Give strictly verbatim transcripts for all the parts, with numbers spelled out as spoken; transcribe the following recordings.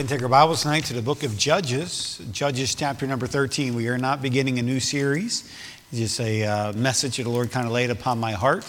And take our Bibles tonight to the book of Judges, Judges chapter number thirteen. We are not beginning a new series. It's just a uh, message that the Lord kind of laid upon my heart,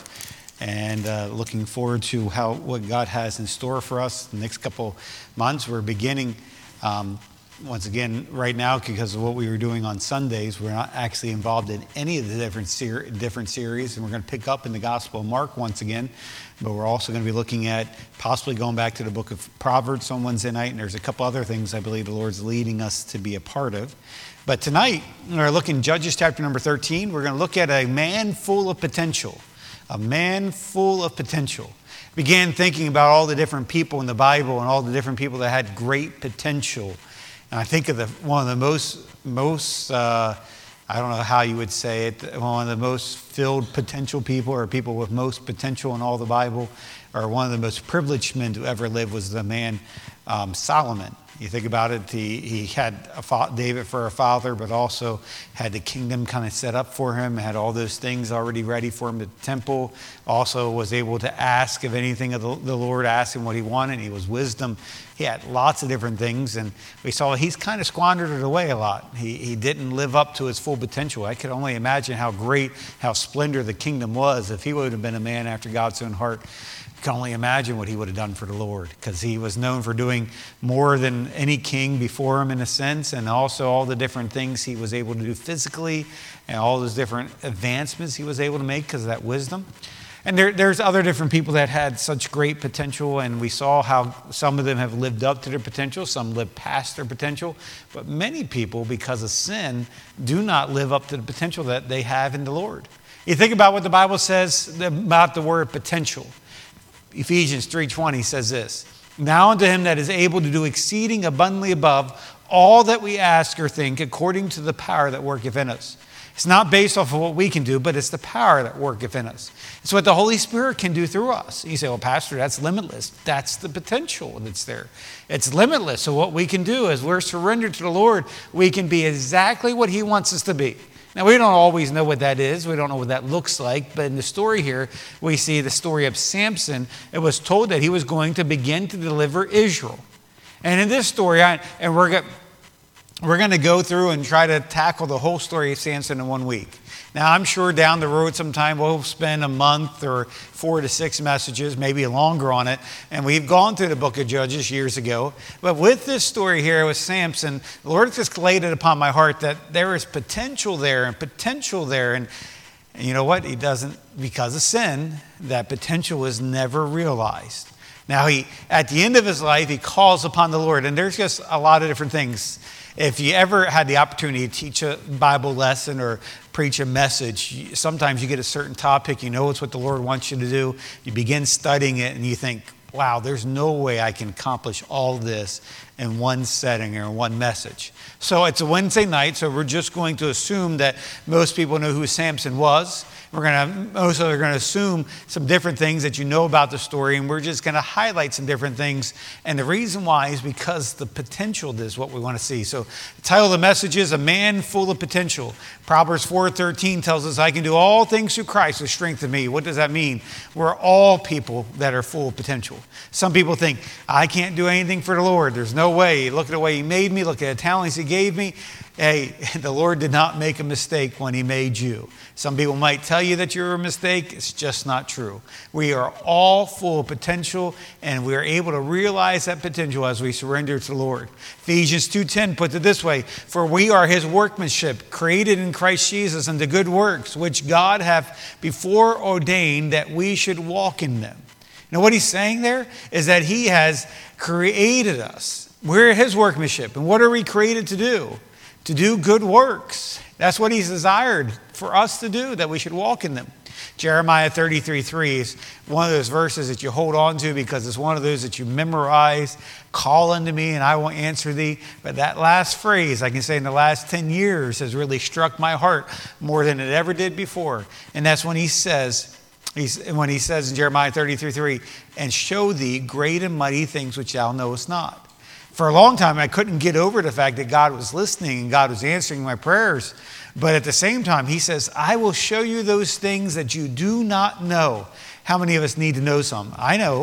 and uh, looking forward to how what God has in store for us the next couple months. We're beginning, um, once again, right now, because of what we were doing on Sundays. We're not actually involved in any of the different, ser- different series, and we're going to pick up in the Gospel of Mark once again. But we're also going to be looking at possibly going back to the book of Proverbs on Wednesday night. And there's a couple other things I believe the Lord's leading us to be a part of. But tonight, we're looking at Judges chapter number thirteen. We're going to look at a man full of potential. A man full of potential. Began thinking about all the different people in the Bible and all the different people that had great potential. And I think of the one of the most, most uh, I don't know how you would say it, one of the most filled potential people, or people with most potential in all the Bible, or one of the most privileged men to ever live, was the man um, Solomon. You think about it, he, he had a fa- David for a father, but also had the kingdom kind of set up for him, had all those things already ready for him at the temple. Also was able to ask of anything of the, the Lord, asked him what he wanted. He was wisdom. He had lots of different things, and we saw he's kind of squandered it away a lot. He, he didn't live up to his full potential. I could only imagine how great, how splendor the kingdom was if he would have been a man after God's own heart. Can only imagine what he would have done for the Lord, because he was known for doing more than any king before him in a sense, and also all the different things he was able to do physically and all those different advancements he was able to make because of that wisdom. And there, there's other different people that had such great potential, and we saw how some of them have lived up to their potential, some lived past their potential, but many people, because of sin, do not live up to the potential that they have in the Lord. You think about what the Bible says about the word potential. Ephesians three twenty says this: "Now unto him that is able to do exceeding abundantly above all that we ask or think, according to the power that worketh in us." It's not based off of what we can do, but it's the power that worketh in us. It's what the Holy Spirit can do through us. You say, well, Pastor, that's limitless. That's the potential that's there. It's limitless. So what we can do is we're surrendered to the Lord. We can be exactly what he wants us to be. Now, we don't always know what that is. We don't know what that looks like. But in the story here, we see the story of Samson. It was told that he was going to begin to deliver Israel. And in this story, I, and we're going we're going to go through and try to tackle the whole story of Samson in one week. Now, I'm sure down the road sometime we'll spend a month or four to six messages, maybe longer on it. And we've gone through the book of Judges years ago. But with this story here with Samson, the Lord just laid it upon my heart that there is potential there and potential there. And, and you know what? He doesn't, because of sin, that potential is never realized. Now, he at the end of his life, he calls upon the Lord. And there's just a lot of different things. If you ever had the opportunity to teach a Bible lesson or preach a message, sometimes you get a certain topic, you know it's what the Lord wants you to do, you begin studying it and you think, wow, there's no way I can accomplish all this in one setting or in one message. So it's a Wednesday night, so we're just going to assume that most people know who Samson was. We're going to, most of them are going to assume some different things that you know about the story, and we're just going to highlight some different things. And the reason why is because the potential is what we want to see. So the title of the message is A Man Full of Potential. Proverbs four thirteen tells us, "I can do all things through Christ who strengthens me." What does that mean? We're all people that are full of potential. Some people think, I can't do anything for the Lord. There's no way. Look at the way he made me. Look at the talents he gave me. Hey, the Lord did not make a mistake when he made you. Some people might tell you that you're a mistake. It's just not true. We are all full of potential, and we are able to realize that potential as we surrender to the Lord. Ephesians two ten puts it this way: "For we are his workmanship, created in Christ Jesus unto good works, which God hath before ordained that we should walk in them." Now, what he's saying there is that he has created us. We're his workmanship. And what are we created to do? To do good works. That's what he's desired for us to do, that we should walk in them. Jeremiah thirty-three three is one of those verses that you hold on to because it's one of those that you memorize. Call unto me and I will answer thee. But that last phrase, I can say in the last ten years, has really struck my heart more than it ever did before. And that's when he says, he's, when he says in Jeremiah thirty-three three, "And show thee great and mighty things which thou knowest not." For a long time, I couldn't get over the fact that God was listening and God was answering my prayers. But at the same time, he says, I will show you those things that you do not know. How many of us need to know some? I know.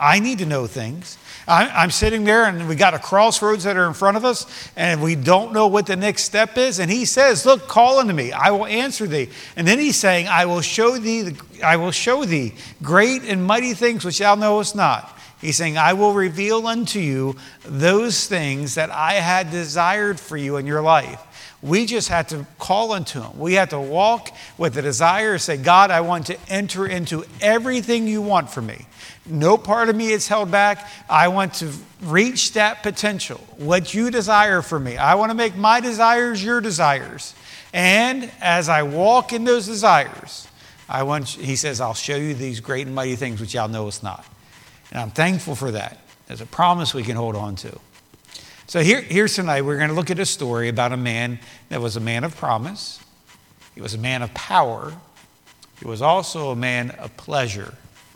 I need to know things. I'm sitting there and we got a crossroads that are in front of us and we don't know what the next step is. And he says, look, call unto me. I will answer thee. And then he's saying, I will show thee, I will show thee great and mighty things which thou knowest not. He's saying, I will reveal unto you those things that I had desired for you in your life. We just had to call unto him. We had to walk with the desire to say, God, I want to enter into everything you want for me. No part of me is held back. I want to reach that potential, what you desire for me. I want to make my desires your desires. And as I walk in those desires, I want, he says, I'll show you these great and mighty things which thou knowest not. And I'm thankful for that. There's a promise we can hold on to. So here, here's tonight, we're going to look at a story about a man that was a man of promise. He was a man of power. He was also a man of pleasure.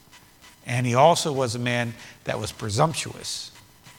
And he also was a man that was presumptuous.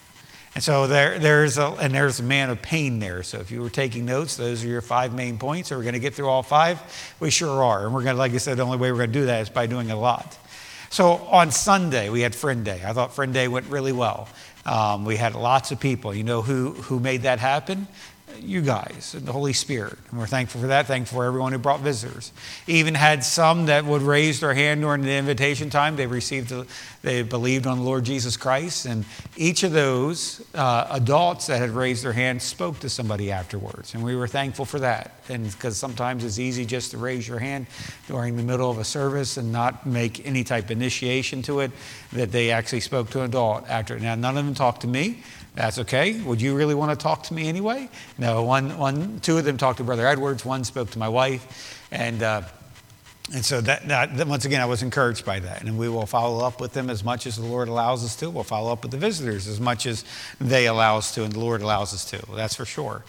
And so there, there's a, and there's a man of pain there. So if you were taking notes, those are your five main points. Are we going to get through all five? We sure are. And we're going to, like I said, the only way we're going to do that is by doing a lot. So on Sunday, we had Friend Day. I thought Friend Day went really well. Um, we had lots of people. You know who, who made that happen? You guys, and the Holy Spirit. And we're thankful for that. Thankful for everyone who brought visitors. Even had some that would raise their hand during the invitation time. They received, the, they believed on the Lord Jesus Christ. And each of those uh, adults that had raised their hand spoke to somebody afterwards. And we were thankful for that. And because sometimes it's easy just to raise your hand during the middle of a service and not make any type of initiation to it, that they actually spoke to an adult after. Now, none of them talked to me. That's okay. Would you really want to talk to me anyway? No, one, one, two of them talked to Brother Edwards. One spoke to my wife. And uh, and so that, that, once again, I was encouraged by that. And we will follow up with them as much as the Lord allows us to. We'll follow up with the visitors as much as they allow us to and the Lord allows us to. That's for sure.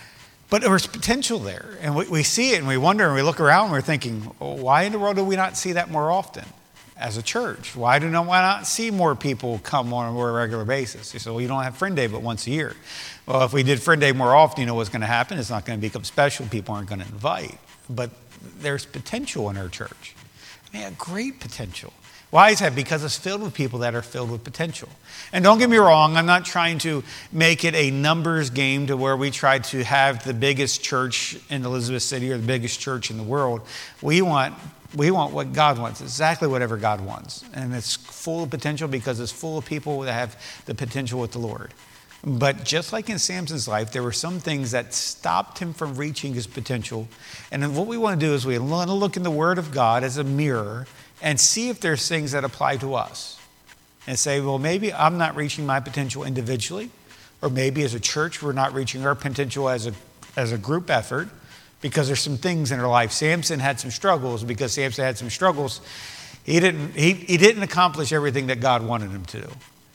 But there was potential there. And we, we see it and we wonder and we look around and we're thinking, well, why in the world do we not see that more often? As a church, why do not, why not see more people come on a more regular basis? You say, well, you don't have Friend Day but once a year. Well, if we did Friend Day more often, you know what's going to happen? It's not going to become special. People aren't going to invite. But there's potential in our church. Man, great potential. Why is that? Because it's filled with people that are filled with potential. And don't get me wrong, I'm not trying to make it a numbers game to where we try to have the biggest church in Elizabeth City or the biggest church in the world. We want We want what God wants, exactly whatever God wants. And it's full of potential because it's full of people that have the potential with the Lord. But just like in Samson's life, there were some things that stopped him from reaching his potential. And then what we want to do is we want to look in the Word of God as a mirror and see if there's things that apply to us. And say, well, maybe I'm not reaching my potential individually. Or maybe as a church, we're not reaching our potential as a, as a group effort. Because there's some things in her life. Samson had some struggles. Because Samson had some struggles, he didn't, he, he didn't accomplish everything that God wanted him to do.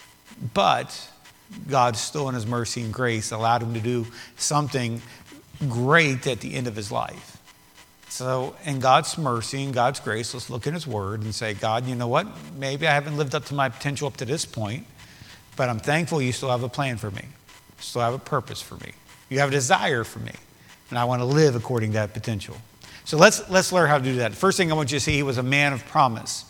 But God still in his mercy and grace allowed him to do something great at the end of his life. So in God's mercy and God's grace, let's look in his word and say, God, you know what? Maybe I haven't lived up to my potential up to this point. But I'm thankful you still have a plan for me. You still have a purpose for me. You have a desire for me. And I want to live according to that potential. So let's let's learn how to do that. The first thing I want you to see, he was a man of promise.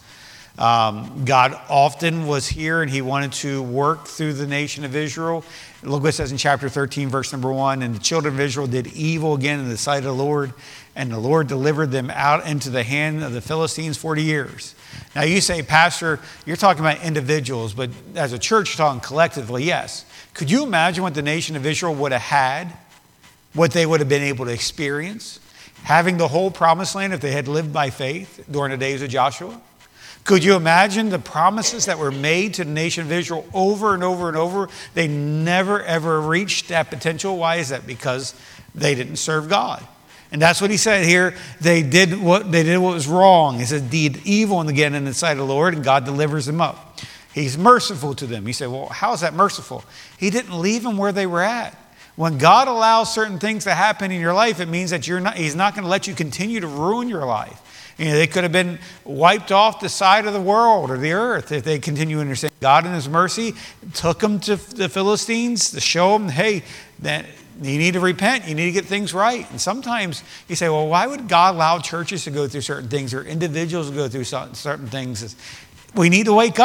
Um, God often was here and he wanted to work through the nation of Israel. Look what it says in chapter thirteen, verse number one. And the children of Israel did evil again in the sight of the Lord. And the Lord delivered them out into the hand of the Philistines forty years. Now you say, Pastor, you're talking about individuals, but as a church, you're talking collectively, yes. Could you imagine what the nation of Israel would have had? What they would have been able to experience, having the whole promised land if they had lived by faith during the days of Joshua? Could you imagine the promises that were made to the nation of Israel over and over and over? They never, ever reached that potential. Why is that? Because they didn't serve God. And that's what he said here. They did what they did what was wrong. He said, did evil again in the sight of the Lord, and God delivers them up. He's merciful to them. You say, well, how is that merciful? He didn't leave them where they were at. When God allows certain things to happen in your life, it means that you're not, he's not going to let you continue to ruin your life. You know, they could have been wiped off the side of the world or the earth if they continue to understand. God in his mercy took them to the Philistines to show them, hey, that you need to repent. You need to get things right. And sometimes you say, well, why would God allow churches to go through certain things or individuals to go through certain things? We need to wake up.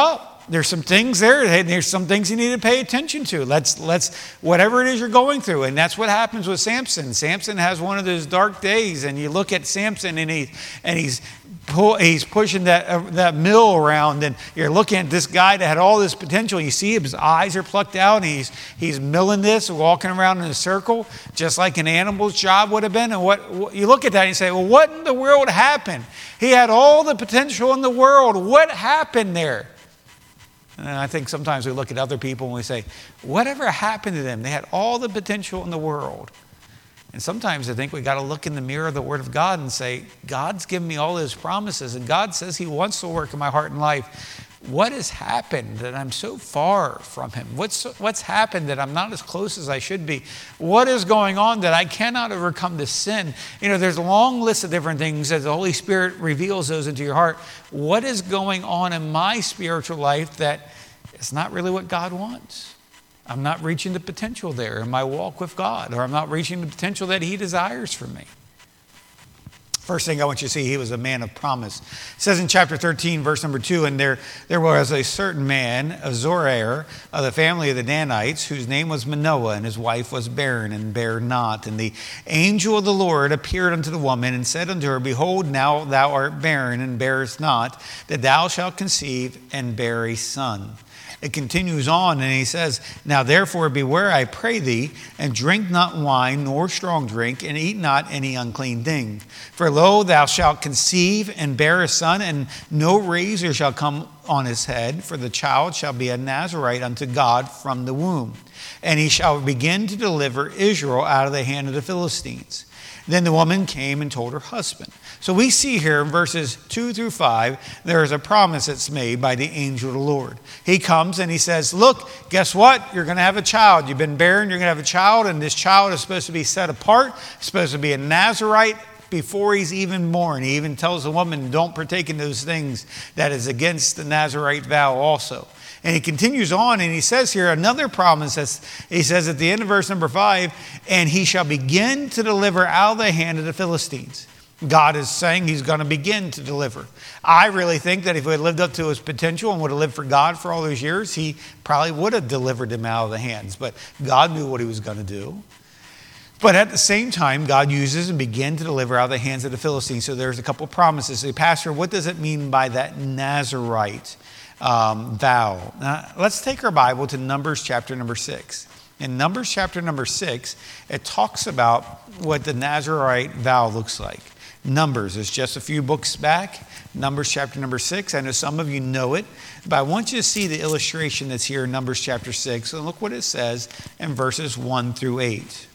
there's some things there, and there's some things you need to pay attention to. Let's, let's, whatever it is you're going through. And that's what happens with Samson. Samson has one of those dark days, and you look at Samson, and, he, and he's, pull, he's pushing that, uh, that mill around, and you're looking at this guy that had all this potential. You see his eyes are plucked out, and he's, he's milling this, walking around in a circle, just like an animal's job would have been. And what, what you look at that and you say, well, what in the world happened? He had all the potential in the world. What happened there? And I think sometimes we look at other people and we say, whatever happened to them? They had all the potential in the world. And sometimes I think we got to look in the mirror of the Word of God and say, God's given me all His promises, and God says He wants to work in my heart and life. What has happened that I'm so far from Him? What's, what's happened that I'm not as close as I should be? What is going on that I cannot overcome this sin? You know, there's a long list of different things as the Holy Spirit reveals those into your heart. What is going on in my spiritual life that is not really what God wants? I'm not reaching the potential there in my walk with God, or I'm not reaching the potential that He desires for me. First thing I want you to see, he was a man of promise. It says in chapter thirteen, verse number two, and there, there was a certain man, a Zorair, of the family of the Danites, whose name was Manoah, and his wife was barren and bare not. And the angel of the Lord appeared unto the woman and said unto her, Behold, now thou art barren and bearest not, that thou shalt conceive and bear a son. It continues on, and he says, Now therefore beware, I pray thee, and drink not wine nor strong drink, and eat not any unclean thing. For lo, thou shalt conceive and bear a son, and no razor shall come on his head, for the child shall be a Nazarite unto God from the womb. And he shall begin to deliver Israel out of the hand of the Philistines. Then the woman came and told her husband. So we see here in verses two through five, there is a promise that's made by the angel of the Lord. He comes and he says, look, guess what? You're going to have a child. You've been barren, you're going to have a child, and this child is supposed to be set apart, supposed to be a Nazarite before he's even born. He even tells the woman, don't partake in those things that is against the Nazarite vow also. And he continues on, and he says here another promise. That's, he says at the end of verse number five, and he shall begin to deliver out of the hand of the Philistines. God is saying he's going to begin to deliver. I really think that if he had lived up to his potential and would have lived for God for all those years, he probably would have delivered him out of the hands. But God knew what he was going to do. But at the same time, God uses and begin to deliver out of the hands of the Philistines. So there's a couple of promises. Say, Pastor, what does it mean by that Nazarite Um, vow? Now, let's take our Bible to Numbers chapter number six. In Numbers chapter number six, it talks about what the Nazarite vow looks like. Numbers is just a few books back. Numbers chapter number six. I know some of you know it, but I want you to see the illustration that's here in Numbers chapter six. And look what it says in verses one through eight.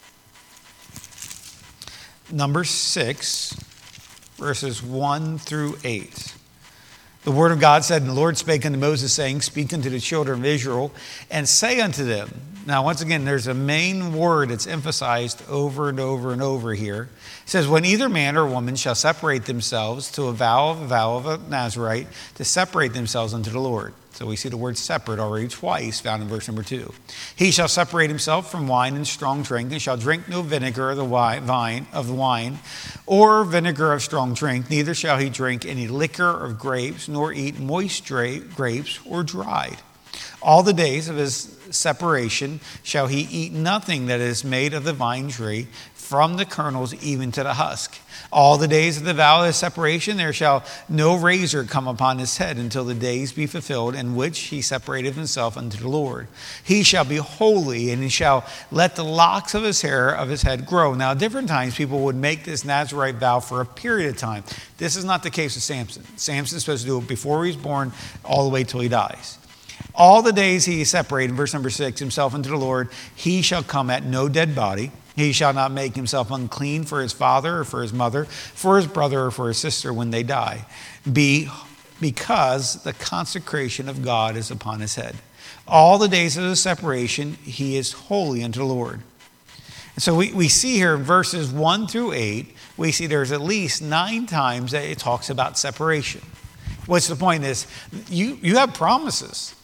Numbers six, verses one through eight. The word of God said, And the Lord spake unto Moses, saying, Speak unto the children of Israel, and say unto them. Now, once again, there's a main word that's emphasized over and over and over here. It says, When either man or woman shall separate themselves to a vow of a vow of a Nazarite, to separate themselves unto the Lord. So we see the word separate already twice found in verse number two. He shall separate himself from wine and strong drink, and shall drink no vinegar of the wine of the wine, or vinegar of strong drink. Neither shall he drink any liquor of grapes, nor eat moist grapes or dried. All the days of his separation shall he eat nothing that is made of the vine tree, from the kernels even to the husk. All the days of the vow of his separation there shall no razor come upon his head until the days be fulfilled in which he separated himself unto the Lord. He shall be holy, and he shall let the locks of his hair of his head grow. Now, at different times, people would make this Nazarite vow for a period of time. This is not the case with Samson. Samson is supposed to do it before he's born all the way till he dies. All the days he is separated, in verse number six, himself unto the Lord, he shall come at no dead body. He shall not make himself unclean for his father or for his mother, for his brother or for his sister when they die, be, because the consecration of God is upon his head. All the days of his separation, he is holy unto the Lord. And so we, we see here in verses one through eight, we see there's at least nine times that it talks about separation. What's the point is, you, you have promises.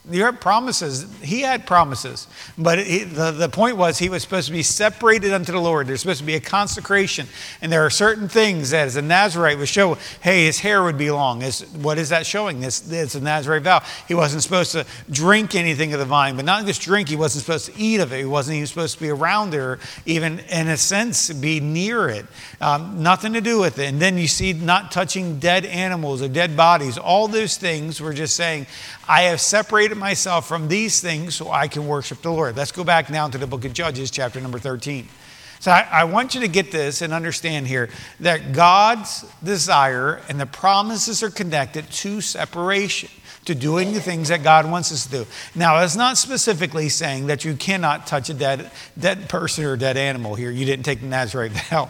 You have promises. He had promises. But he, the, the point was he was supposed to be separated unto the Lord. There's supposed to be a consecration. And there are certain things that as a Nazarite would show, hey, his hair would be long. Is, what is that showing? This, it's a Nazarite vow. He wasn't supposed to drink anything of the vine. But not just drink, he wasn't supposed to eat of it. He wasn't even supposed to be around it or even, in a sense, be near it. Um, nothing to do with it. And then you see not touching dead animals or dead bodies. All those things were just saying, I have separated myself from these things so I can worship the Lord. Let's go back now to the book of Judges, chapter number thirteen. So I, I want you to get this and understand here that God's desire and the promises are connected to separation, to doing the things that God wants us to do. Now, it's not specifically saying that you cannot touch a dead, dead person or dead animal here. You didn't take the Nazarite vow.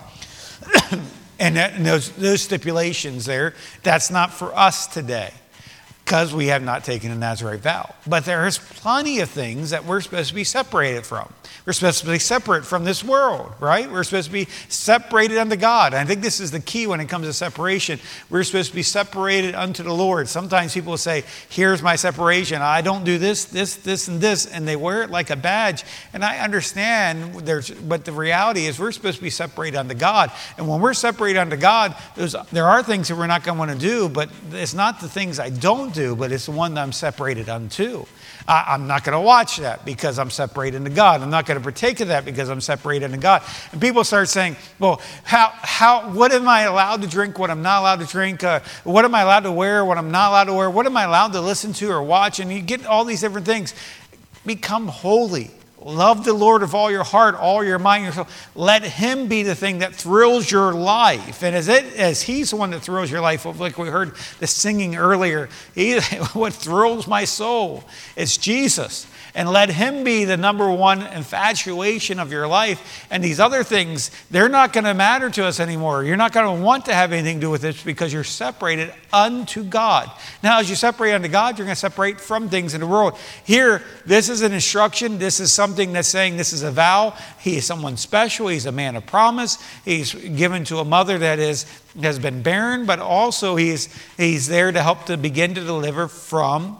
and, that, and those, those stipulations there, that's not for us today, because we have not taken a Nazarite vow. But there is plenty of things that we're supposed to be separated from. We're supposed to be separate from this world, right? We're supposed to be separated unto God. And I think this is the key when it comes to separation. We're supposed to be separated unto the Lord. Sometimes people will say, here's my separation. I don't do this, this, this, and this. And they wear it like a badge. And I understand, there's, but the reality is we're supposed to be separated unto God. And when we're separated unto God, there's, there are things that we're not going to want to do, but it's not the things I don't do, but it's the one that I'm separated unto. I, I'm not going to watch that because I'm separated unto God. I'm not going to partake of that because I'm separated unto God. And people start saying, well, how, how, what am I allowed to drink, what I'm not allowed to drink? Uh, what am I allowed to wear, what I'm not allowed to wear? What am I allowed to listen to or watch? And you get all these different things. Become holy. Love the Lord of all your heart, all your mind, your soul. Let him be the thing that thrills your life. And as it as he's the one that thrills your life, like we heard the singing earlier, he, what thrills my soul is Jesus. And let him be the number one infatuation of your life. And these other things, they're not going to matter to us anymore. You're not going to want to have anything to do with this because you're separated unto God. Now, as you separate unto God, you're going to separate from things in the world. Here, this is an instruction. This is something that's saying this is a vow. He is someone special. He's a man of promise. He's given to a mother that is has been barren, but also he's, he's there to help to begin to deliver from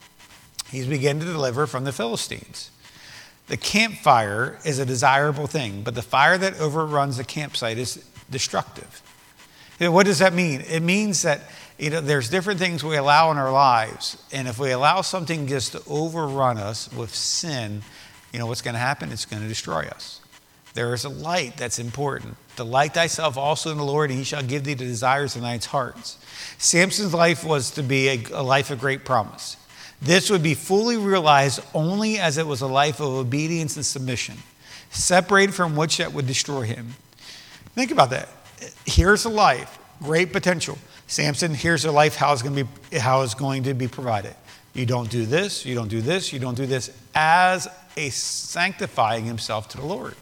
He's beginning to deliver from the Philistines. The campfire is a desirable thing, but the fire that overruns the campsite is destructive. You know, what does that mean? It means that you know, there's different things we allow in our lives, and if we allow something just to overrun us with sin, you know what's going to happen? It's going to destroy us. There is a light that's important. Delight thyself also in the Lord, and he shall give thee the desires of thine hearts. Samson's life was to be a, a life of great promise. This would be fully realized only as it was a life of obedience and submission, separated from which that would destroy him. Think about that. Here's a life, great potential. Samson, here's a life, how it's going to be, how it's going to be provided. You don't do this, you don't do this, you don't do this, as a sanctifying himself to the Lord.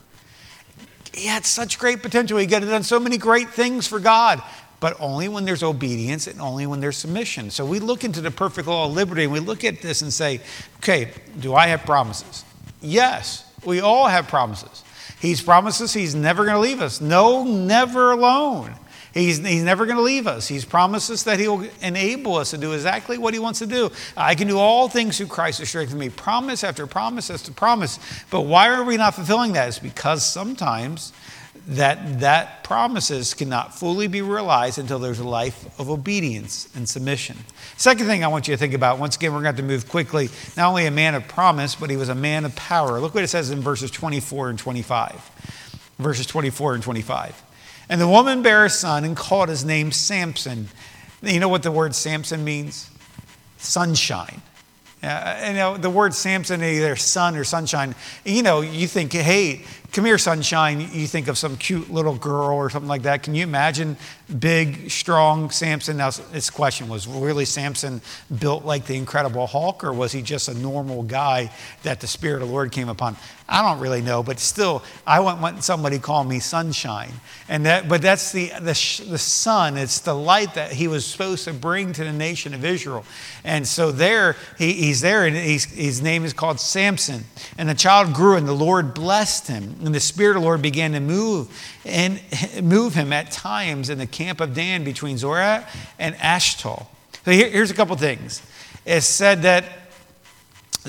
He had such great potential. He could have done so many great things for God. But only when there's obedience and only when there's submission. So we look into the perfect law of liberty and we look at this and say, okay, do I have promises? Yes, we all have promises. He's promised us he's never going to leave us. No, never alone. He's, he's never going to leave us. He's promised us that he'll enable us to do exactly what he wants to do. I can do all things through Christ who strengthens me. Promise after promise after promise. But why are we not fulfilling that? It's because sometimes that that promises cannot fully be realized until there's a life of obedience and submission. Second thing I want you to think about, once again, we're going to have to move quickly. Not only a man of promise, but he was a man of power. Look what it says in verses twenty-four and twenty-five. Verses twenty-four and twenty-five. And the woman bare a son and called his name Samson. You know what the word Samson means? Sunshine. Uh, you know, the word Samson, either sun or sunshine, you know, you think, hey, come here, sunshine. You think of some cute little girl or something like that. Can you imagine big, strong Samson? Now, this question was, really Samson built like the Incredible Hulk, or was he just a normal guy that the Spirit of the Lord came upon? I don't really know, but still, I want, want somebody to call me sunshine. And that, but that's the, the, the sun. It's the light that he was supposed to bring to the nation of Israel. And so there, he, he's there, and he's, his name is called Samson. And the child grew, and the Lord blessed him. And the Spirit of the Lord began to move and move him at times in the camp of Dan between Zorah and Ashtal. So here, here's a couple things. It said that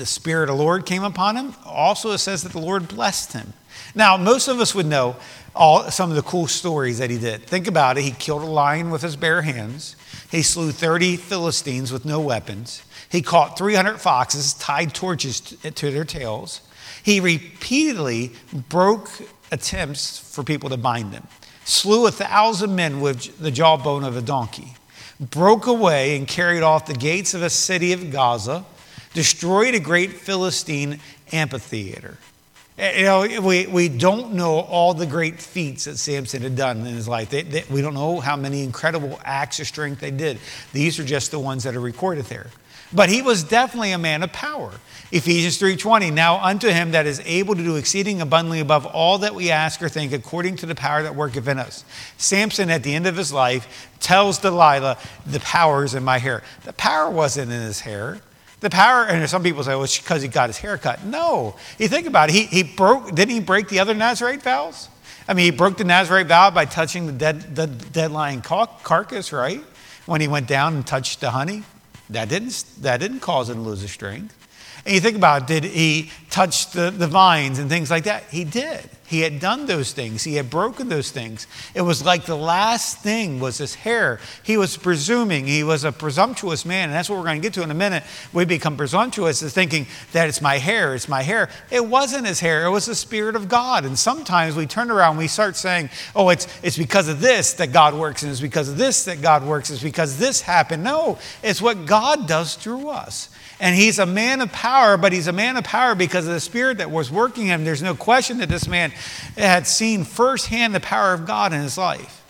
The Spirit of the Lord came upon him. Also, it says that the Lord blessed him. Now, most of us would know all some of the cool stories that he did. Think about it. He killed a lion with his bare hands. He slew thirty Philistines with no weapons. He caught three hundred foxes, tied torches to their tails. He repeatedly broke attempts for people to bind him. Slew a thousand men with the jawbone of a donkey. Broke away and carried off the gates of a city of Gaza. Destroyed a great Philistine amphitheater. You know, we, we don't know all the great feats that Samson had done in his life. They, they, we don't know how many incredible acts of strength they did. These are just the ones that are recorded there. But he was definitely a man of power. Ephesians three twenty, now unto him that is able to do exceeding abundantly above all that we ask or think, according to the power that worketh in us. Samson, at the end of his life, tells Delilah, the power is in my hair. The power wasn't in his hair. The power, and some people say, well, it's because he got his hair cut. No. You think about it. He, he broke, didn't he break the other Nazirite vows? I mean, he broke the Nazirite vow by touching the dead, the dead lion carcass, right? When he went down and touched the honey. That didn't, that didn't cause him to lose his strength. And you think about it, did he touch the, the vines and things like that? He did. He had done those things. He had broken those things. It was like the last thing was his hair. He was presuming. He was a presumptuous man. And that's what we're going to get to in a minute. We become presumptuous as thinking that it's my hair, it's my hair. It wasn't his hair. It was the Spirit of God. And sometimes we turn around and we start saying, oh, it's, it's because of this that God works. And it's because of this that God works. It's because this happened. No, it's what God does through us. And he's a man of power, but he's a man of power because of the Spirit that was working him. There's no question that this man had seen firsthand the power of God in his life.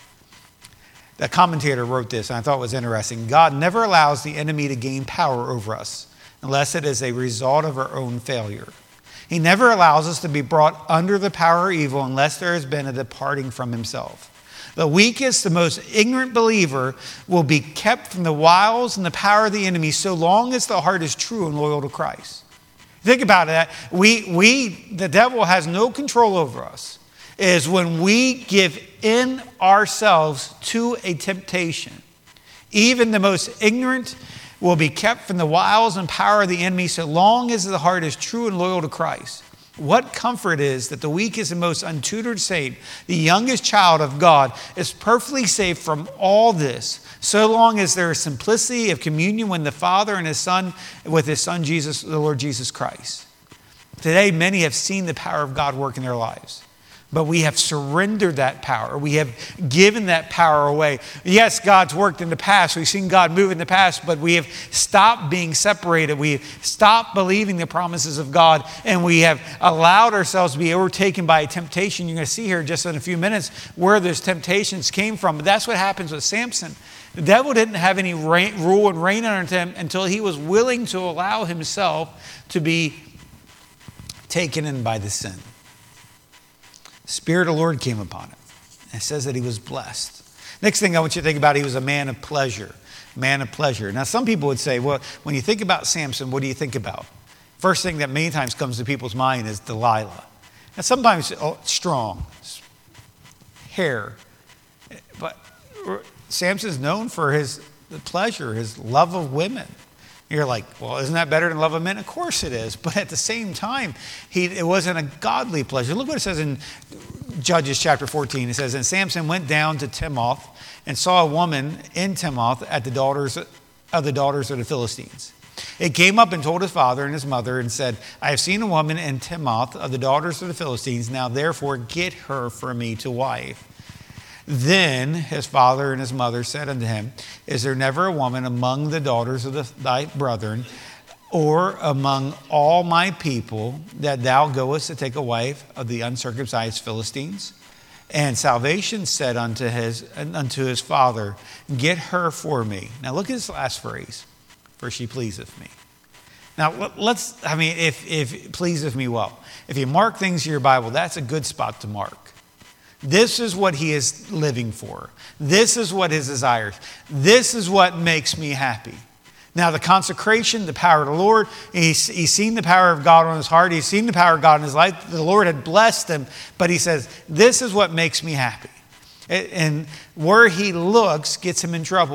The commentator wrote this, and I thought it was interesting. God never allows the enemy to gain power over us unless it is a result of our own failure. He never allows us to be brought under the power of evil unless there has been a departing from himself. The weakest, the most ignorant believer will be kept from the wiles and the power of the enemy so long as the heart is true and loyal to Christ. Think about it. We, we, the devil has no control over us. It is when we give in ourselves to a temptation. Even the most ignorant will be kept from the wiles and power of the enemy so long as the heart is true and loyal to Christ. What comfort is that the weakest and most untutored saint, the youngest child of God, is perfectly safe from all this, so long as there is simplicity of communion with the Father and His Son, with His Son Jesus, the Lord Jesus Christ. Today, many have seen the power of God work in their lives. But we have surrendered that power. We have given that power away. Yes, God's worked in the past. We've seen God move in the past, but we have stopped being separated. We have stopped believing the promises of God, and we have allowed ourselves to be overtaken by a temptation. You're going to see here just in a few minutes where those temptations came from. But that's what happens with Samson. The devil didn't have any reign, rule and reign on him until he was willing to allow himself to be taken in by the sin. Spirit of the Lord came upon him. It says that he was blessed. Next thing I want you to think about, he was a man of pleasure. Man of pleasure. Now, some people would say, well, when you think about Samson, what do you think about? First thing that many times comes to people's mind is Delilah. And sometimes oh, strong, hair. But Samson's known for his pleasure, his love of women. You're like, well, isn't that better than love of men? Of course it is. But at the same time, he, it wasn't a godly pleasure. Look what it says in Judges chapter fourteen. It says, and Samson went down to Timoth and saw a woman in Timoth at the daughters of the daughters of the Philistines. It came up and told his father and his mother and said, I have seen a woman in Timoth of the daughters of the Philistines. Now therefore get her for me to wife. Then his father and his mother said unto him, is there never a woman among the daughters of the, thy brethren, or among all my people, that thou goest to take a wife of the uncircumcised Philistines? And salvation said unto his, unto his father, get her for me. Now look at this last phrase, for she pleaseth me. Now let's, I mean, if, if pleaseth me well. If you mark things in your Bible, that's a good spot to mark. This is what he is living for. This is what his desires. This is what makes me happy. Now the consecration, the power of the Lord, he's, he's seen the power of God on his heart. He's seen the power of God in his life. The Lord had blessed him, but he says, this is what makes me happy. And where he looks gets him in trouble.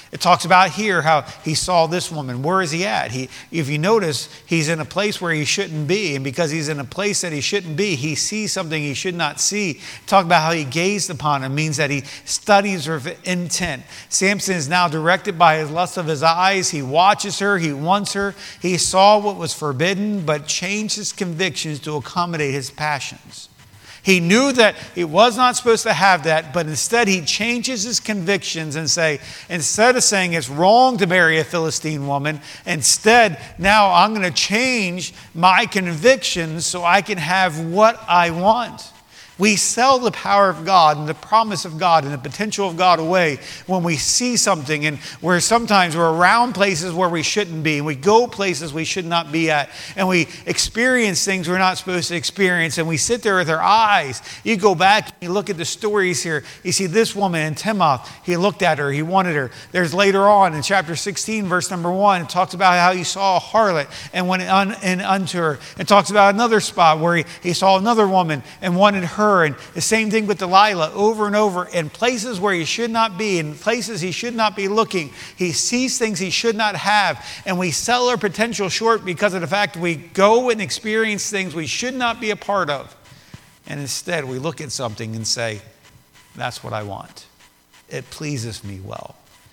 It talks about here how he saw this woman. Where is he at? He, if you notice, he's in a place where he shouldn't be. And because he's in a place that he shouldn't be, he sees something he should not see. Talk about how he gazed upon her means that he studies her with intent. Samson is now directed by his lust of his eyes. He watches her. He wants her. He saw what was forbidden, but changed his convictions to accommodate his passions. He knew that he was not supposed to have that, but instead he changes his convictions and say, instead of saying it's wrong to marry a Philistine woman, instead now I'm going to change my convictions so I can have what I want. We sell the power of God and the promise of God and the potential of God away when we see something, and where sometimes we're around places where we shouldn't be, and we go places we should not be at, and we experience things we're not supposed to experience, and we sit there with our eyes. You go back and you look at the stories here. You see this woman in Timoth, he looked at her, he wanted her. There's later on in chapter sixteen, verse number one, it talks about how he saw a harlot and went un, and unto her. It talks about another spot where he, he saw another woman and wanted her. And the same thing with Delilah, over and over, in places where he should not be, in places he should not be looking. He sees things he should not have, and we sell our potential short because of the fact we go and experience things we should not be a part of. And instead we look at something and say, that's what I want. It pleases me well.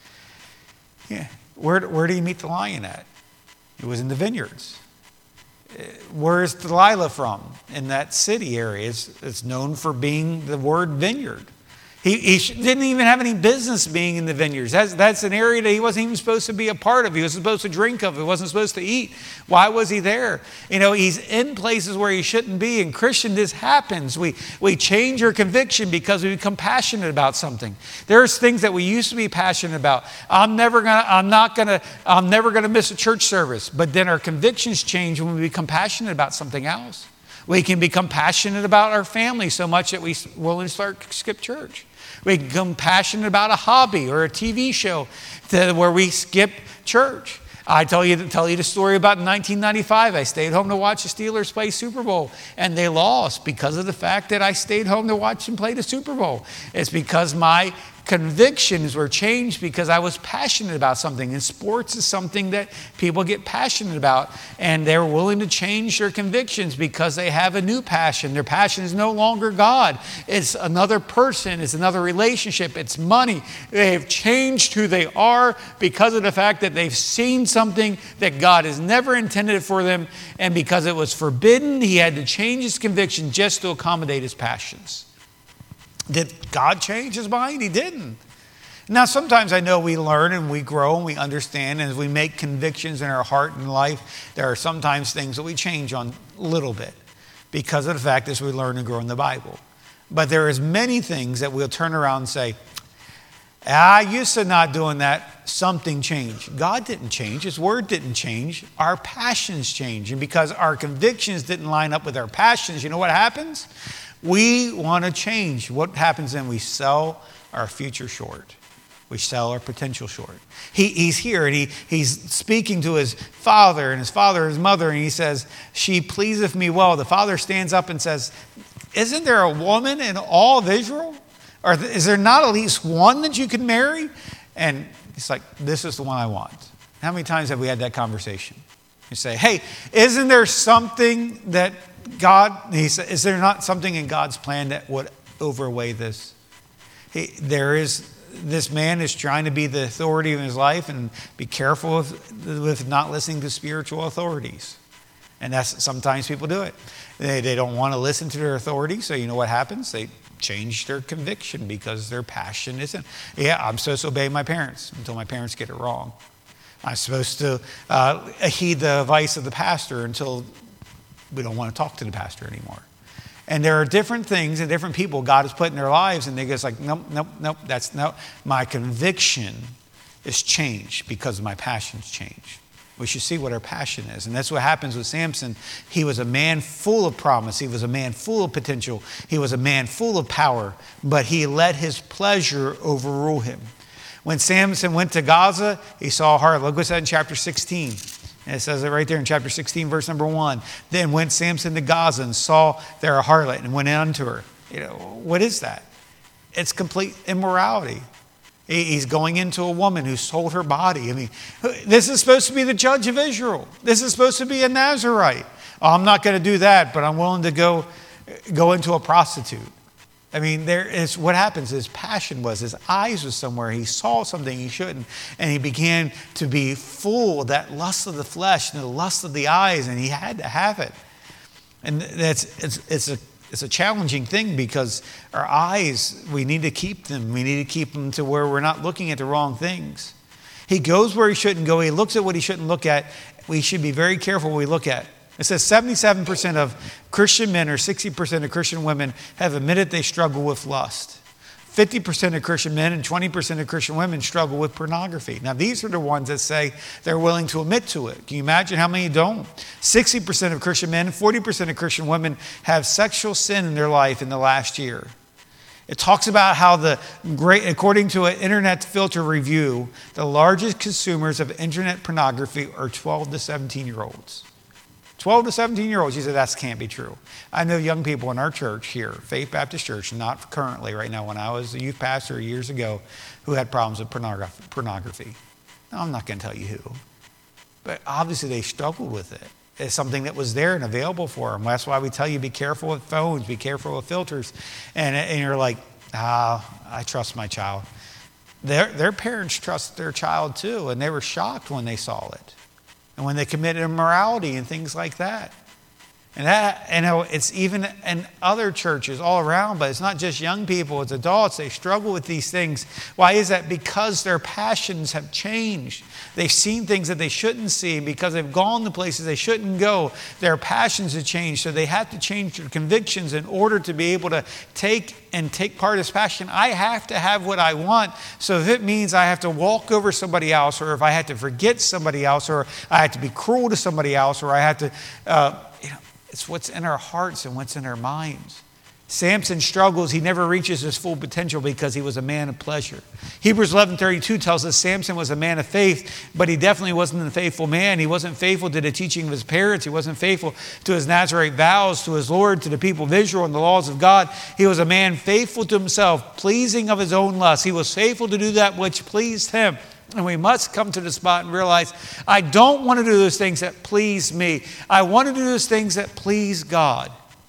Yeah. Where, where did he meet the lion at? It was in the vineyards. Where's Delilah from? In that city area. It's, it's known for being the word vineyard. He, he didn't even have any business being in the vineyards. That's, that's an area that he wasn't even supposed to be a part of. He was supposed to drink of. He wasn't supposed to eat. Why was he there? You know, he's in places where he shouldn't be. And Christian, this happens. We, we change our conviction because we become passionate about something. There's things that we used to be passionate about. I'm never gonna, I'm not gonna, I'm never gonna miss a church service. But then our convictions change when we become passionate about something else. We can become passionate about our family so much that we will start to skip church. We can become passionate about a hobby or a T V show to where we skip church. I tell you, tell you the story about nineteen ninety-five. I stayed home to watch the Steelers play Super Bowl, and they lost because of the fact that I stayed home to watch them play the Super Bowl. It's because my convictions were changed because I was passionate about something. And sports is something that people get passionate about, and they're willing to change their convictions because they have a new passion. Their passion is no longer God. It's another person. It's another relationship. It's money. They've changed who they are because of the fact that they've seen something that God has never intended for them, and because it was forbidden, he had to change his conviction just to accommodate his passions. Did God change his mind? He didn't. Now, sometimes I know we learn and we grow and we understand, and as we make convictions in our heart and life, there are sometimes things that we change on a little bit because of the fact that we learn and grow in the Bible. But there is many things that we'll turn around and say, I used to not doing that. Something changed. God didn't change. His word didn't change. Our passions changed. And because our convictions didn't line up with our passions, you know what happens? We want to change. What happens then? We sell our future short. We sell our potential short. He, he's here and he, he's speaking to his father and his father, his mother, and he says, she pleaseth me well. The father stands up and says, isn't there a woman in all of Israel? Or is there not at least one that you can marry? And it's like, this is the one I want. How many times have we had that conversation? You say, hey, isn't there something that God, he said, is there not something in God's plan that would overweigh this? He, there is, this man is trying to be the authority in his life, and be careful with, with not listening to spiritual authorities. And that's, sometimes people do it. They, they don't want to listen to their authority, so you know what happens? They change their conviction because their passion isn't. Yeah, I'm supposed to obey my parents until my parents get it wrong. I'm supposed to uh, heed the advice of the pastor until we don't want to talk to the pastor anymore. And there are different things and different people God has put in their lives, and they go like, nope, nope, nope, that's no. My conviction is changed because my passions changed. We should see what our passion is. And that's what happens with Samson. He was a man full of promise. He was a man full of potential. He was a man full of power, but he let his pleasure overrule him. When Samson went to Gaza, he saw a harlot. Look what's that in chapter sixteen. And it says it right there in chapter sixteen, verse number one. Then went Samson to Gaza and saw there a harlot and went in unto her. You know, what is that? It's complete immorality. He's going into a woman who sold her body. I mean, this is supposed to be the judge of Israel. This is supposed to be a Nazirite. Oh, I'm not going to do that, but I'm willing to go, go into a prostitute. I mean, there is what happens. His passion was, his eyes was somewhere. He saw something he shouldn't, and he began to be full of that lust of the flesh and the lust of the eyes, and he had to have it. And that's it's it's a it's a challenging thing because our eyes, we need to keep them. We need to keep them to where we're not looking at the wrong things. He goes where he shouldn't go. He looks at what he shouldn't look at. We should be very careful what we look at. It says seventy-seven percent of Christian men or sixty percent of Christian women have admitted they struggle with lust. fifty percent of Christian men and twenty percent of Christian women struggle with pornography. Now, these are the ones that say they're willing to admit to it. Can you imagine how many don't? sixty percent of Christian men and forty percent of Christian women have sexual sin in their life in the last year. It talks about how the great, according to an internet filter review, the largest consumers of internet pornography are twelve to seventeen year olds. twelve to seventeen year olds, you say that can't be true. I know young people in our church here, Faith Baptist Church, not currently right now, when I was a youth pastor years ago, who had problems with pornography. Now, I'm not going to tell you who, but obviously they struggled with it. It's something that was there and available for them. That's why we tell you be careful with phones, be careful with filters. And, and you're like, ah, I trust my child. Their, their parents trust their child too, and they were shocked when they saw it. And when they committed immorality and things like that. And that, you know, it's even in other churches all around, but it's not just young people, it's adults. They struggle with these things. Why is that? Because their passions have changed. They've seen things that they shouldn't see. Because they've gone to places they shouldn't go, their passions have changed. So they have to change their convictions in order to be able to take and take part of this passion. I have to have what I want. So if it means I have to walk over somebody else, or if I have to forget somebody else, or I have to be cruel to somebody else, or I have to, uh, you know, it's what's in our hearts and what's in our minds. Samson struggles. He never reaches his full potential because he was a man of pleasure. Hebrews eleven thirty-two tells us Samson was a man of faith, but he definitely wasn't a faithful man. He wasn't faithful to the teaching of his parents. He wasn't faithful to his Nazirite vows, to his Lord, to the people of Israel and the laws of God. He was a man faithful to himself, pleasing of his own lust. He was faithful to do that which pleased him. And we must come to the spot and realize, I don't want to do those things that please me. I want to do those things that please God.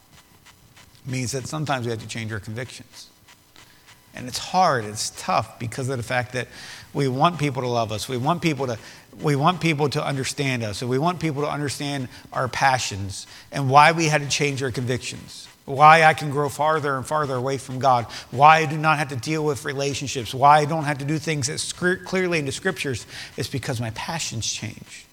It means that sometimes we have to change our convictions. And it's hard, it's tough because of the fact that we want people to love us. We want people to, we want people to understand us. And we want people to understand our passions and why we had to change our convictions. Why I can grow farther and farther away from God. Why I do not have to deal with relationships. Why I don't have to do things that clearly in the scriptures. It's because my passions changed.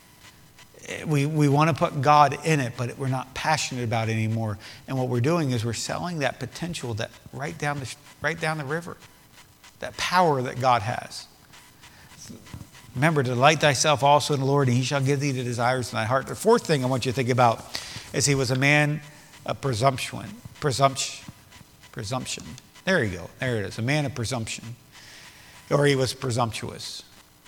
We, we want to put God in it, but we're not passionate about it anymore. And what we're doing is we're selling that potential that right down the, right down the river. That power that God has. Remember, delight thyself also in the Lord, and he shall give thee the desires of thy heart. The fourth thing I want you to think about is he was a man of presumption. Presumption. Presumption. There you go. There it is. A man of presumption. Or he was presumptuous.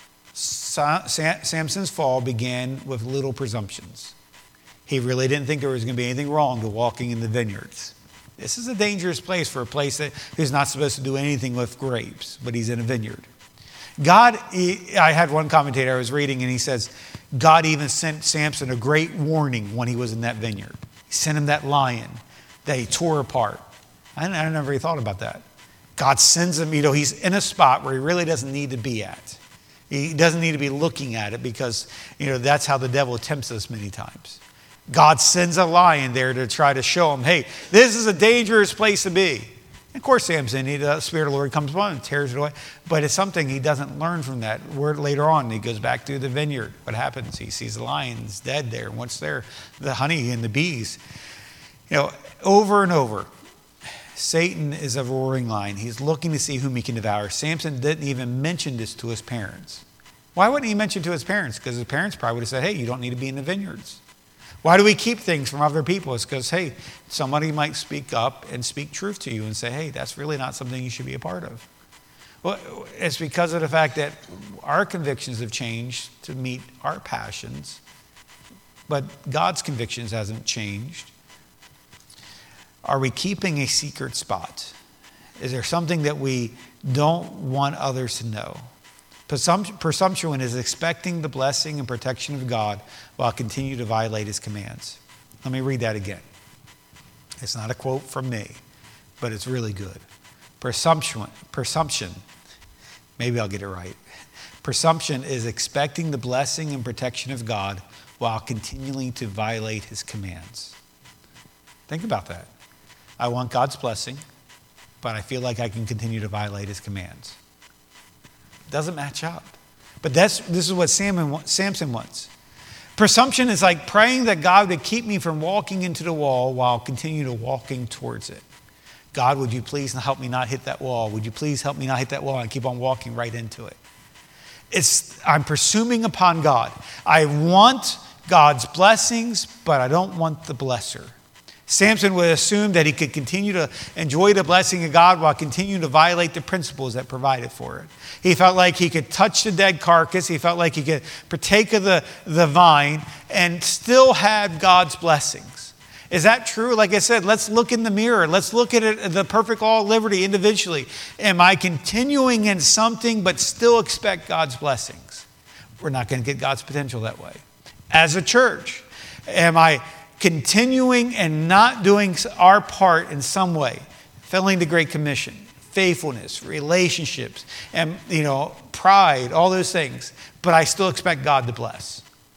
Samson's fall began with little presumptions. He really didn't think there was going to be anything wrong to walking in the vineyards. This is a dangerous place for a place that he's not supposed to do anything with grapes, but he's in a vineyard. God, he, I had one commentator I was reading, and he says, God even sent Samson a great warning when he was in that vineyard. He sent him that lion that he tore apart. I, I never really thought about that. God sends him, you know, he's in a spot where he really doesn't need to be at. He doesn't need to be looking at it because, you know, that's how the devil tempts us many times. God sends a lion there to try to show him, hey, this is a dangerous place to be. And of course, Samson, he, the Spirit of the Lord comes upon him and tears it away. But it's something he doesn't learn from that. Word later on, he goes back to the vineyard. What happens? He sees the lions dead there. And what's there? The honey and the bees. You know, over and over, Satan is a roaring lion. He's looking to see whom he can devour. Samson didn't even mention this to his parents. Why wouldn't he mention it to his parents? Because his parents probably would have said, hey, you don't need to be in the vineyards. Why do we keep things from other people? It's because, hey, somebody might speak up and speak truth to you and say, hey, that's really not something you should be a part of. Well, it's because of the fact that our convictions have changed to meet our passions, but God's convictions hasn't changed. Are we keeping a secret spot? Is there something that we don't want others to know? Presump- Presumption is expecting the blessing and protection of God while continuing to violate his commands. Let me read that again. It's not a quote from me, but it's really good. Presumption, presumption, maybe I'll get it right. Presumption is expecting the blessing and protection of God while continuing to violate his commands. Think about that. I want God's blessing, but I feel like I can continue to violate his commands. It doesn't match up. But that's this is what Samson wants. Presumption is like praying that God would keep me from walking into the wall while continuing to walking towards it. God, would you please help me not hit that wall? Would you please help me not hit that wall and keep on walking right into it? It's I'm presuming upon God. I want God's blessings, but I don't want the blesser. Samson would assume that he could continue to enjoy the blessing of God while continuing to violate the principles that provided for it. He felt like he could touch the dead carcass. He felt like he could partake of the, the vine and still have God's blessings. Is that true? Like I said, let's look in the mirror. Let's look at it, the perfect law of liberty individually. Am I continuing in something but still expect God's blessings? We're not going to get God's potential that way. As a church, am I continuing and not doing our part in some way, fulfilling the Great Commission, faithfulness, relationships, and you know, pride, all those things, but I still expect God to bless?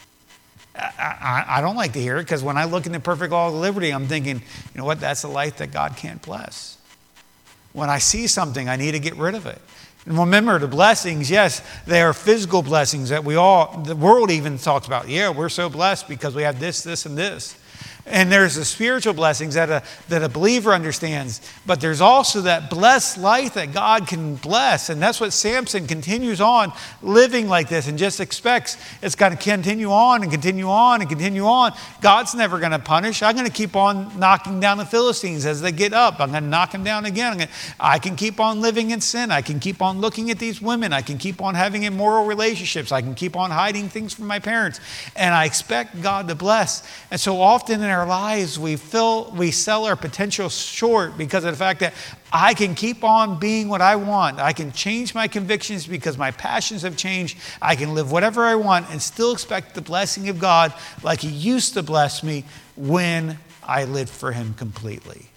I, I, I don't like to hear it, because when I look in the perfect law of liberty, I'm thinking, you know what, that's a life that God can't bless. When I see something, I need to get rid of it. And remember, the blessings, yes, they are physical blessings that we all, the world even talks about. Yeah, we're so blessed because we have this, this, and this. And there's the spiritual blessings that a, that a believer understands. But there's also that blessed life that God can bless. And that's what Samson continues on living like this and just expects it's going to continue on and continue on and continue on. God's never going to punish. I'm going to keep on knocking down the Philistines as they get up. I'm going to knock them down again. I'm going to, I can keep on living in sin. I can keep on looking at these women. I can keep on having immoral relationships. I can keep on hiding things from my parents. And I expect God to bless. And so often in our lives, we fill, we sell our potential short because of the fact that I can keep on being what I want. I can change my convictions because my passions have changed. I can live whatever I want and still expect the blessing of God like he used to bless me when I lived for him completely.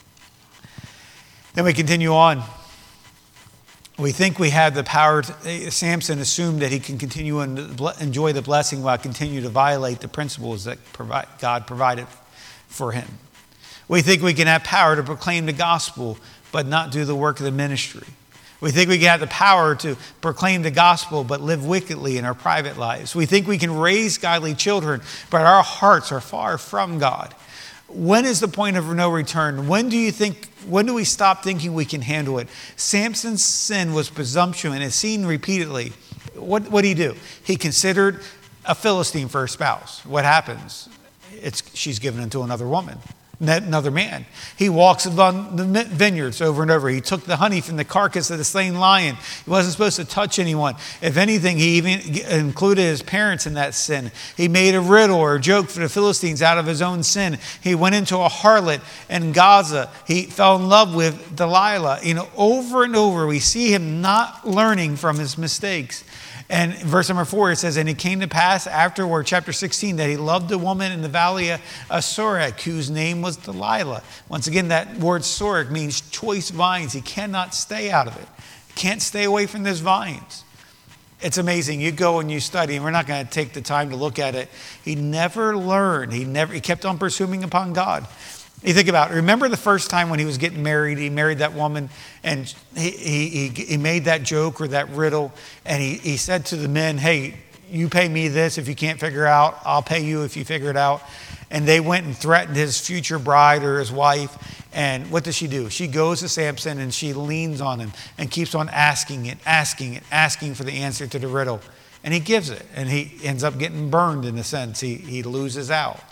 Then we continue on. We think we have the power. To, Samson assumed that he can continue and enjoy the blessing while continue to violate the principles that provide, God provided for him. We think we can have power to proclaim the gospel, but not do the work of the ministry. We think we can have the power to proclaim the gospel, but live wickedly in our private lives. We think we can raise godly children, but our hearts are far from God. When is the point of no return? When do you think, when do we stop thinking we can handle it? Samson's sin was presumption and is seen repeatedly. What what did he do? He considered a Philistine for a spouse. What happens? It's she's given into another woman, another man. He walks on the vineyards over and over. He took the honey from the carcass of the slain lion. He wasn't supposed to touch anyone. If anything, he even included his parents in that sin. He made a riddle or a joke for the Philistines out of his own sin. He went into a harlot in Gaza. He fell in love with Delilah. You know, over and over, we see him not learning from his mistakes. And verse number four, it says, and it came to pass afterward, chapter sixteen, that he loved a woman in the valley of Sorek, whose name was Delilah. Once again, that word Sorek means choice vines. He cannot stay out of it. He can't stay away from those vines. It's amazing. You go and you study, and we're not going to take the time to look at it. He never learned. He never. He kept on presuming upon God. You think about it. Remember the first time when he was getting married, he married that woman and he he he made that joke or that riddle, and he, he said to the men, hey, you pay me this if you can't figure it out. I'll pay you if you figure it out. And they went and threatened his future bride or his wife. And what does she do? She goes to Samson and she leans on him and keeps on asking it, asking it, asking for the answer to the riddle. And he gives it. And he ends up getting burned in a sense. He, he loses out.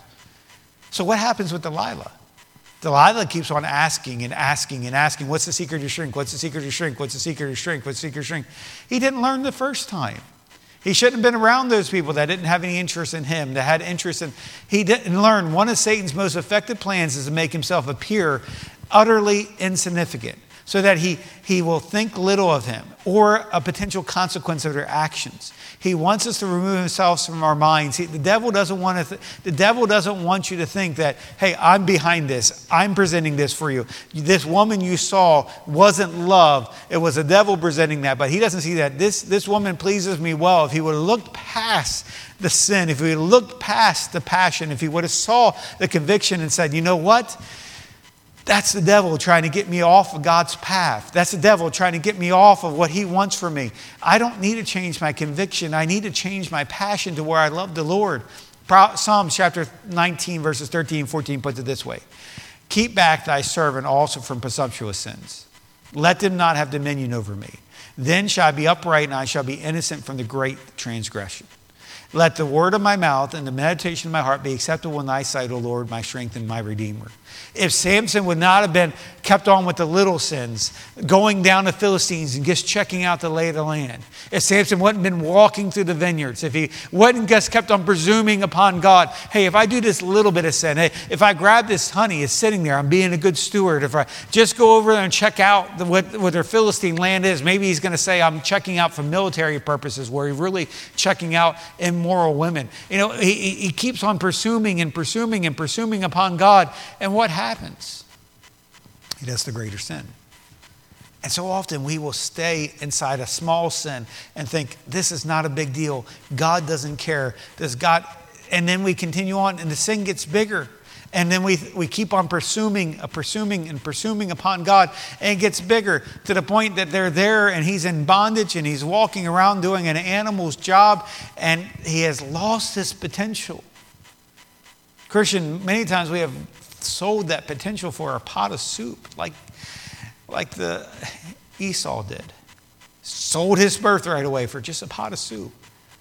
So what happens with Delilah? Delilah keeps on asking and asking and asking, what's the secret to shrink? What's the secret to shrink? What's the secret to shrink? What's the secret to shrink? He didn't learn the first time. He shouldn't have been around those people that didn't have any interest in him, that had interest in, he didn't learn. One of Satan's most effective plans is to make himself appear utterly insignificant. so that he, he will think little of him or a potential consequence of their actions. He wants us to remove himself from our minds. He, the devil doesn't want to. Th- the devil doesn't want you to think that, hey, I'm behind this. I'm presenting this for you. This woman you saw wasn't love. It was the devil presenting that. But he doesn't see that. This, this woman pleases me well. If he would have looked past the sin, if he would have looked past the passion, if he would have saw the conviction and said, you know what? That's the devil trying to get me off of God's path. That's the devil trying to get me off of what he wants for me. I don't need to change my conviction. I need to change my passion to where I love the Lord. Psalms chapter nineteen, verses thirteen and fourteen puts it this way. Keep back thy servant also from presumptuous sins. Let them not have dominion over me. Then shall I be upright and I shall be innocent from the great transgression. Let the word of my mouth and the meditation of my heart be acceptable in thy sight, O Lord, my strength and my redeemer. If Samson would not have been kept on with the little sins, going down to Philistines and just checking out the lay of the land, if Samson wouldn't have been walking through the vineyards, if he wouldn't just kept on presuming upon God, hey, if I do this little bit of sin, hey, if I grab this honey, it's sitting there, I'm being a good steward. If I just go over there and check out the, what, what their Philistine land is, maybe he's going to say I'm checking out for military purposes, where he's really checking out immoral women. You know, he, he keeps on presuming and presuming and presuming upon God. And what happens? He does the greater sin. And so often we will stay inside a small sin and think, this is not a big deal. God doesn't care. Does God? And then we continue on and the sin gets bigger. And then we we keep on presuming, uh, presuming and presuming upon God. And it gets bigger to the point that they're there and he's in bondage and he's walking around doing an animal's job. And he has lost his potential. Christian, many times we have sold that potential for a pot of soup, like, like the Esau did. Sold his birthright away for just a pot of soup.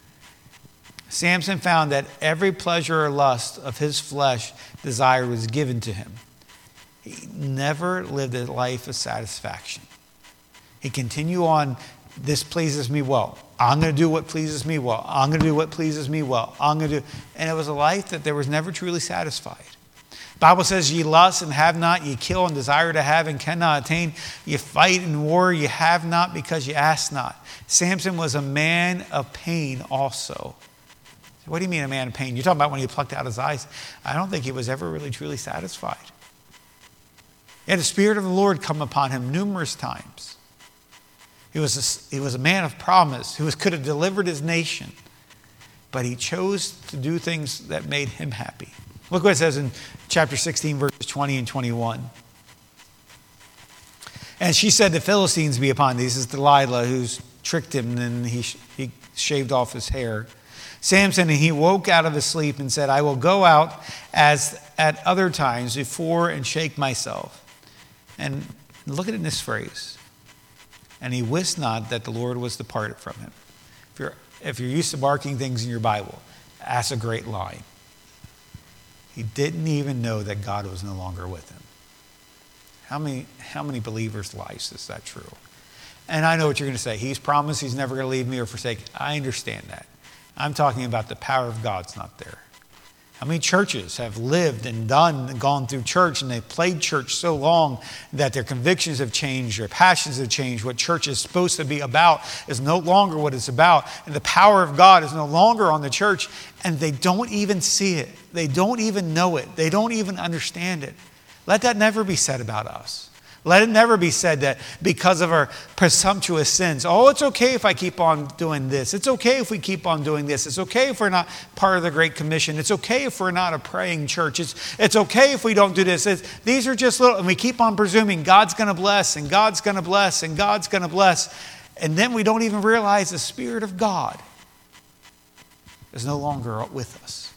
Samson found that every pleasure or lust of his flesh desire was given to him. He never lived a life of satisfaction. He continued on, this pleases me well. I'm going to do what pleases me well. I'm going to do what pleases me well. I'm going to do, and it was a life that there was never truly satisfied. The Bible says, ye lust and have not, ye kill and desire to have and cannot attain. Ye fight and war, ye have not because ye ask not. Samson was a man of pain also. What do you mean a man of pain? You're talking about when he plucked out his eyes. I don't think he was ever really truly satisfied. He had the Spirit of the Lord come upon him numerous times. He was a, he was a man of promise who was, could have delivered his nation. But he chose to do things that made him happy. Look what it says in chapter sixteen, verses twenty and twenty-one. And she said, the Philistines be upon thee. This is Delilah who's tricked him, and then he, he shaved off his hair. Samson, and he woke out of his sleep and said, I will go out as at other times before and shake myself. And look at this phrase. And he wist not that the Lord was departed from him. If you're, if you're used to marking things in your Bible, that's a great line. He didn't even know that God was no longer with him. How many, how many believers' lives is that true? And I know what you're going to say. He's promised he's never going to leave me or forsake. I understand that. I'm talking about the power of God's not there. How many churches have lived and done and gone through church and they've played church so long that their convictions have changed, their passions have changed. What church is supposed to be about is no longer what it's about. And the power of God is no longer on the church, and they don't even see it. They don't even know it. They don't even understand it. Let that never be said about us. Let it never be said that because of our presumptuous sins, oh, it's okay if I keep on doing this. It's okay if we keep on doing this. It's okay if we're not part of the Great Commission. It's okay if we're not a praying church. It's, it's okay if we don't do this. It's, these are just little, and we keep on presuming God's going to bless, and God's going to bless, and God's going to bless. And then we don't even realize the Spirit of God is no longer with us.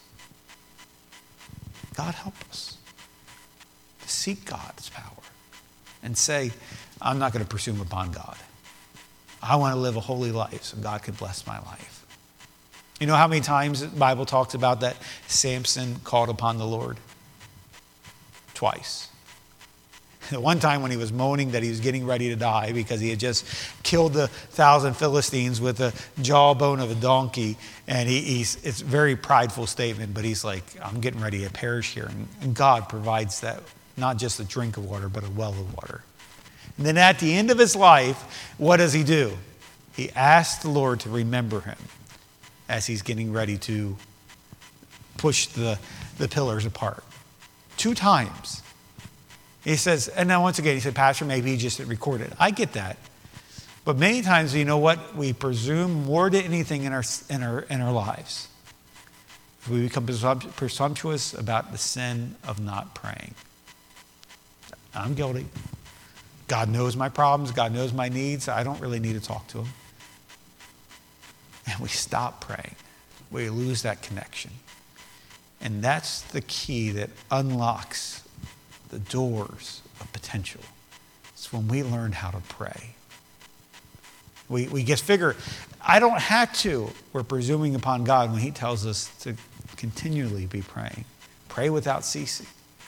God help us to seek God's power. And say, I'm not going to presume upon God. I want to live a holy life so God can bless my life. You know how many times the Bible talks about that Samson called upon the Lord? Twice. The one time when he was moaning that he was getting ready to die because he had just killed the thousand Philistines with the jawbone of a donkey. And he, he's, it's a very prideful statement, but he's like, I'm getting ready to perish here. And, and God provides that. Not just a drink of water, but a well of water. And then at the end of his life, what does he do? He asks the Lord to remember him as he's getting ready to push the, the pillars apart. Two times. He says, and now once again, he said, Pastor, maybe he just recorded. I get that. But many times, you know what? We presume more than anything in our, in our, in our lives. We become presumptuous about the sin of not praying. I'm guilty. God knows my problems. God knows my needs. I don't really need to talk to him. And we stop praying. We lose that connection. And that's the key that unlocks the doors of potential. It's when we learn how to pray. We, we just figure, I don't have to. We're presuming upon God when he tells us to continually be praying. Pray without ceasing.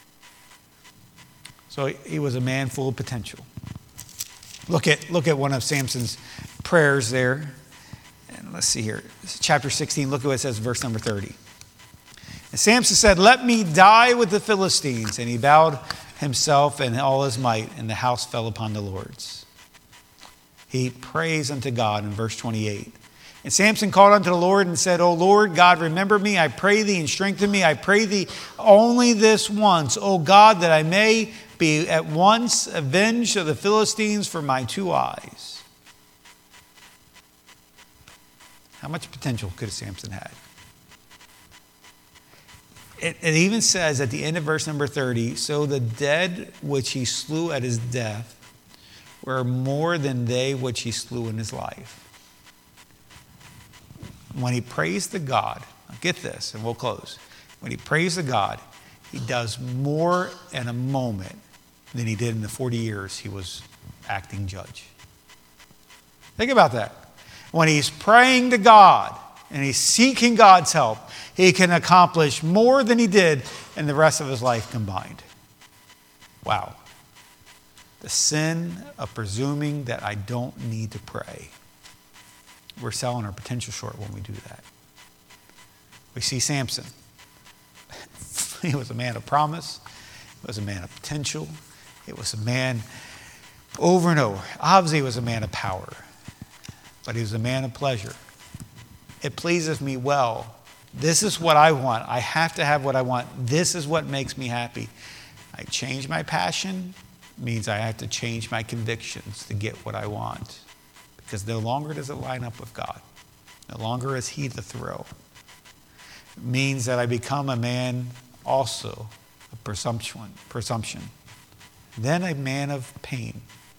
So he was a man full of potential. Look at, look at one of Samson's prayers there. And let's see here. Chapter sixteen, look at what it says, verse number thirty. And Samson said, let me die with the Philistines. And he bowed himself and all his might, and the house fell upon the Lord's. He prays unto God in verse twenty-eight. And Samson called unto the Lord and said, O Lord God, remember me, I pray thee, and strengthen me. I pray thee only this once, O God, that I may be at once avenged of the Philistines for my two eyes. How much potential could Samson have? It, it even says at the end of verse number thirty, so the dead which he slew at his death were more than they which he slew in his life. When he prays to God, get this, and we'll close. When he prays to God, he does more in a moment than he did in the forty years he was acting judge. Think about that. When he's praying to God and he's seeking God's help, he can accomplish more than he did in the rest of his life combined. Wow. The sin of presuming that I don't need to pray. We're selling our potential short when we do that. We see Samson. He was a man of promise. He was a man of potential. It was a man over and over. Obviously, he was a man of power. But he was a man of pleasure. It pleases me well. This is what I want. I have to have what I want. This is what makes me happy. I change my passion. Means I have to change my convictions to get what I want. Because no longer does it line up with God. No longer is he the thrill. It means that I become a man also of presumption. presumption. Then a man of pain.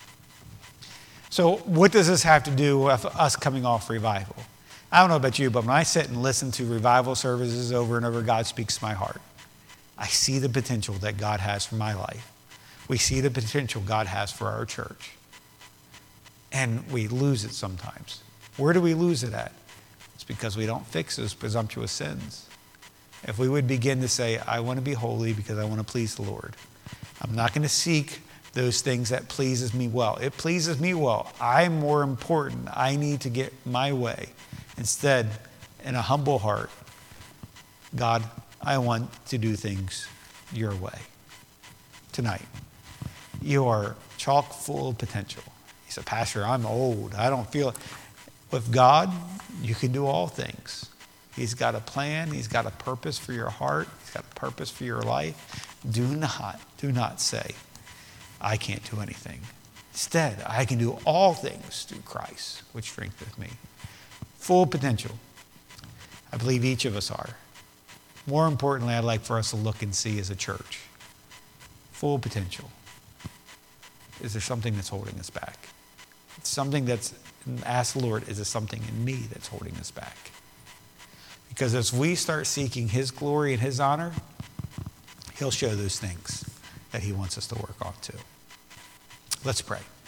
So what does this have to do with us coming off revival? I don't know about you, but when I sit and listen to revival services over and over, God speaks to my heart. I see the potential that God has for my life. We see the potential God has for our church. And we lose it sometimes. Where do we lose it at? It's because we don't fix those presumptuous sins. If we would begin to say, I want to be holy because I want to please the Lord. I'm not going to seek those things that pleases me well. It pleases me well. I'm more important. I need to get my way. Instead, in a humble heart, God, I want to do things your way. Tonight, you are chock full of potential. He said, Pastor, I'm old. I don't feel it. With God, you can do all things. He's got a plan. He's got a purpose for your heart. He's got a purpose for your life. Do not, do not say, I can't do anything. Instead, I can do all things through Christ, which strengtheneth me. Full potential. I believe each of us are. More importantly, I'd like for us to look and see as a church. Full potential. Is there something that's holding us back? It's something that's, ask the Lord, is there something in me that's holding us back? Because as we start seeking his glory and his honor, he'll show those things that he wants us to work off to. Let's pray.